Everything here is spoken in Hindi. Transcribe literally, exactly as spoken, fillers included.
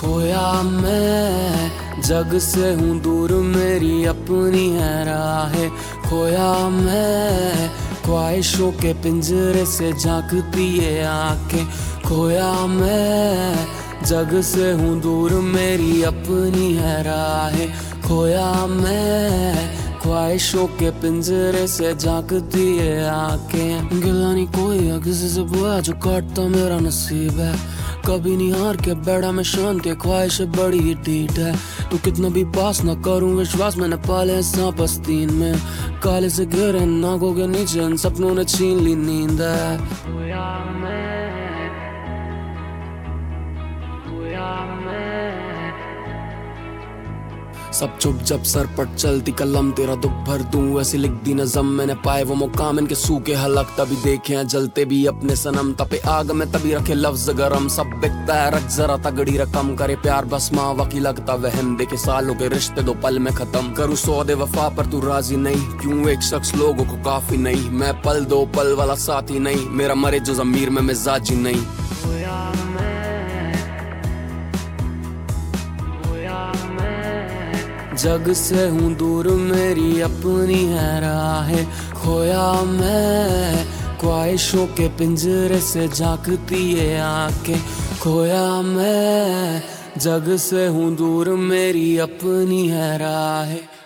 खोया मैं जग से हूँ दूर, मेरी अपनी है राहें। खोया मैं ख्वाहिशों के पिंजरे से झांकती ये आंखें। खोया मैं जग से हूँ दूर, मेरी अपनी है राहें। खोया मैं ख्वाहिशों के पिंजरे से झांकती ये आंखें। गिला नहीं कोई है किसी से बुआ, जो काटता मेरा नसीब है। कभी नहीं हार के बैठा मैं शांत, ये ख्वाहिश बड़ी ही ढीठ है। तू कितना भी पास ना करूं विश्वास, मैंने पाले सांप आस्तीन में। काले से घेरे नागों के नीचे इन सपनों ने छीन ली नींद है। खोया मैं, खोया मैं। सब चुप जब सर पर चलती कलम, तेरा दुख भर दूं ऐसी लिख दी नज़म। मैंने पाए वो मुकाम इनके सूखे हलक, तभी देखे हैं जलते भी अपने सनम। तपे आग में तभी रखे लफ्ज गरम, सब बिकता है रख जरा तगड़ी रकम। करे प्यार बस मावा की लगता वहम, देखे सालों के रिश्ते दो पल में खत्म। करूँ सौदे वफा पर तू राजी नहीं, क्यों एक शख्स लोगों को काफी नहीं। मैं पल दो पल वाला साथी नहीं, मेरा मरे जो ज़मीर में मिजाजी नहीं। जग से हूँ दूर, मेरी अपनी है राहें। खोया मैं ख्वाहिशों के पिंजरे से झांकती ये आंखें। खोया मैं जग से हूँ दूर, मेरी अपनी है राहें।